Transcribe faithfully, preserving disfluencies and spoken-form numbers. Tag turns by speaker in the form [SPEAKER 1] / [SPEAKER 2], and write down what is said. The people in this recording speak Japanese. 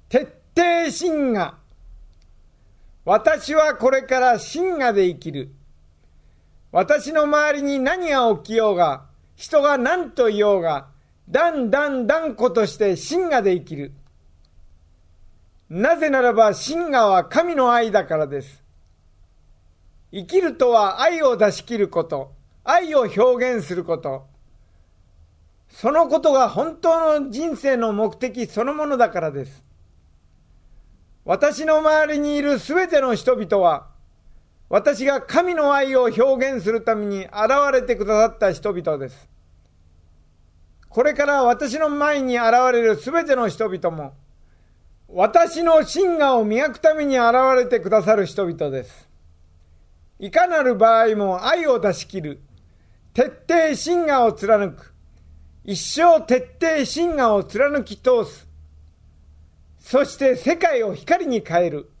[SPEAKER 1] 徹底真我。私はこれから真我で生きる。私の周りに何が起きようが、人が何と言おうが、断断断固として真我で生きる。なぜならば真我は神の愛だからです。生きるとは愛を出し切ること、愛を表現すること。そのことが本当の人生の目的そのものだからです。私の周りにいるすべての人々は、私が神の愛を表現するために現れてくださった人々です。これから私の前に現れるすべての人々も、私の真我を磨くために現れてくださる人々です。いかなる場合も愛を出し切る、徹底真我を貫く、一生徹底真我を貫き通す、そして世界を光に変える。